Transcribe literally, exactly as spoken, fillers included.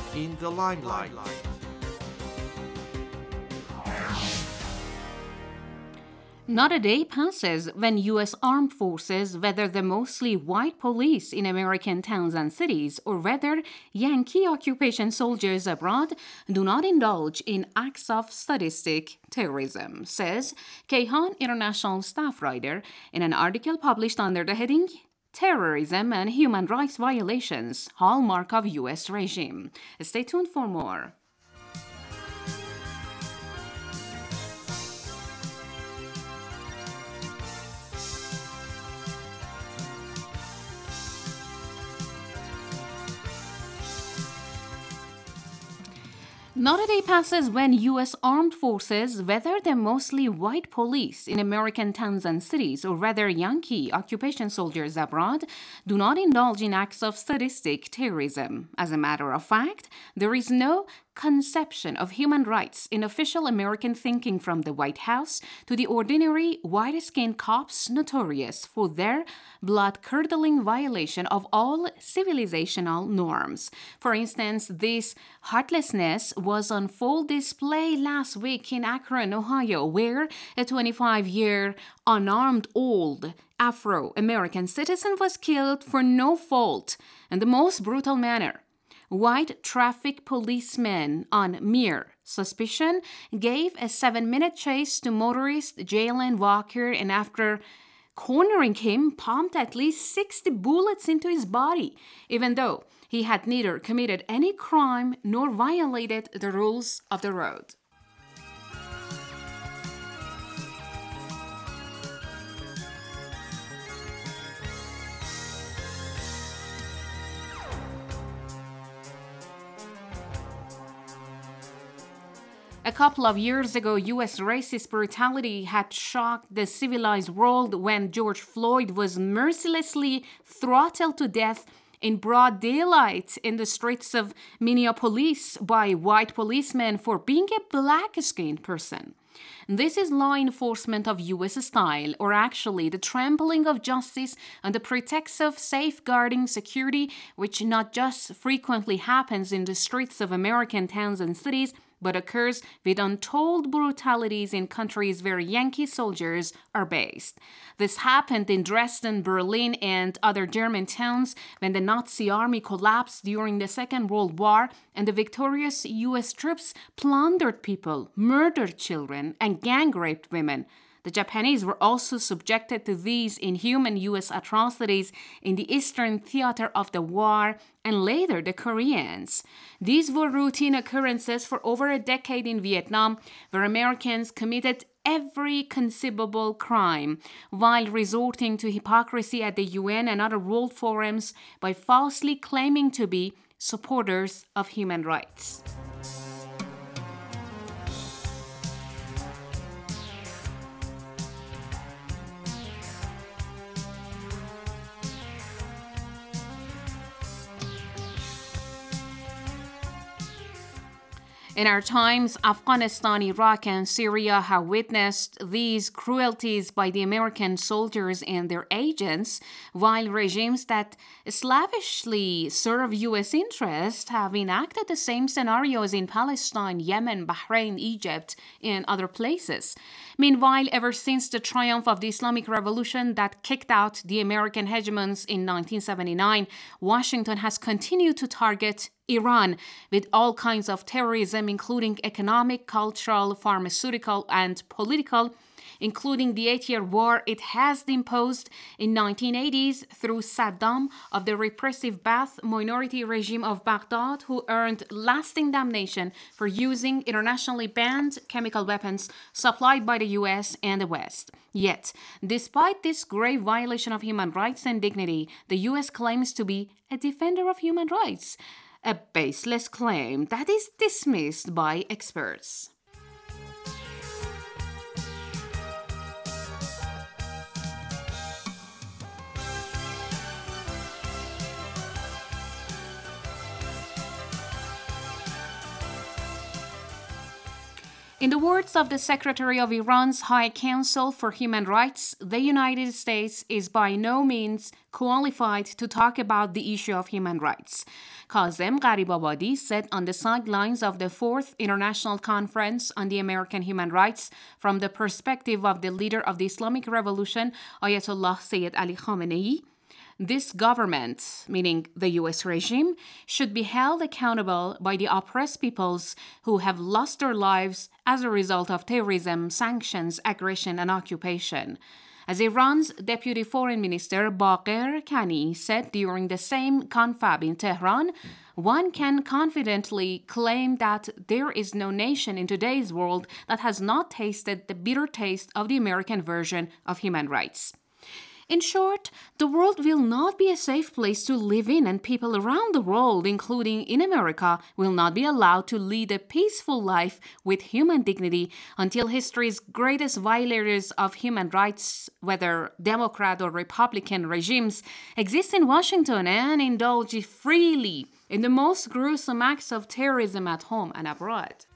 in the limelight. Not a day passes when U S armed forces, whether the mostly white police in American towns and cities or whether Yankee occupation soldiers abroad, do not indulge in acts of sadistic terrorism, says Kayhan International staff writer in an article published under the heading Terrorism and Human Rights Violations, Hallmark of U S Regime. Stay tuned for more. Not a day passes when U S armed forces, whether the mostly white police in American towns and cities or whether Yankee occupation soldiers abroad, do not indulge in acts of sadistic terrorism. As a matter of fact, there is no conception of human rights in official American thinking from the White House to the ordinary white-skinned cops notorious for their blood-curdling violation of all civilizational norms. For instance, this heartlessness was on full display last week in Akron, Ohio, where a twenty-five-year unarmed old Afro-American citizen was killed for no fault in the most brutal manner. White traffic policemen on mere suspicion gave a seven-minute chase to motorist Jalen Walker and after cornering him, pumped at least sixty bullets into his body, even though he had neither committed any crime nor violated the rules of the road. A couple of years ago, U S racist brutality had shocked the civilized world when George Floyd was mercilessly throttled to death in broad daylight in the streets of Minneapolis by white policemen for being a black-skinned person. This is law enforcement of U S style, or actually the trampling of justice on the pretext of safeguarding security, which not just frequently happens in the streets of American towns and cities, but occurs with untold brutalities in countries where Yankee soldiers are based. This happened in Dresden, Berlin, and other German towns when the Nazi army collapsed during the Second World War and the victorious U S troops plundered people, murdered children, and gang-raped women. The Japanese were also subjected to these inhuman U S atrocities in the Eastern theater of the war, and later the Koreans. These were routine occurrences for over a decade in Vietnam, where Americans committed every conceivable crime while resorting to hypocrisy at the U N and other world forums by falsely claiming to be supporters of human rights. In our times, Afghanistan, Iraq, and Syria have witnessed these cruelties by the American soldiers and their agents, while regimes that slavishly serve U S interests have enacted the same scenarios in Palestine, Yemen, Bahrain, Egypt, and other places. Meanwhile, ever since the triumph of the Islamic Revolution that kicked out the American hegemons in nineteen seventy-nine, Washington has continued to target Iran with all kinds of terrorism, including economic, cultural, pharmaceutical, and political, including the eight-year war it has imposed in nineteen eighties through Saddam of the repressive Ba'ath minority regime of Baghdad, who earned lasting damnation for using internationally banned chemical weapons supplied by the U S and the West. Yet, despite this grave violation of human rights and dignity, the U S claims to be a defender of human rights. A baseless claim that is dismissed by experts. In the words of the Secretary of Iran's High Council for Human Rights, the United States is by no means qualified to talk about the issue of human rights. Kazem Gharibabadi said on the sidelines of the fourth International Conference on the American Human Rights from the perspective of the leader of the Islamic Revolution, Ayatollah Sayyid Ali Khamenei, this government, meaning the U S regime, should be held accountable by the oppressed peoples who have lost their lives as a result of terrorism, sanctions, aggression, and occupation. As Iran's Deputy Foreign Minister Baqir Kani said during the same confab in Tehran, one can confidently claim that there is no nation in today's world that has not tasted the bitter taste of the American version of human rights. In short, the world will not be a safe place to live in, and people around the world, including in America, will not be allowed to lead a peaceful life with human dignity until history's greatest violators of human rights, whether Democrat or Republican regimes, exist in Washington and indulge freely in the most gruesome acts of terrorism at home and abroad.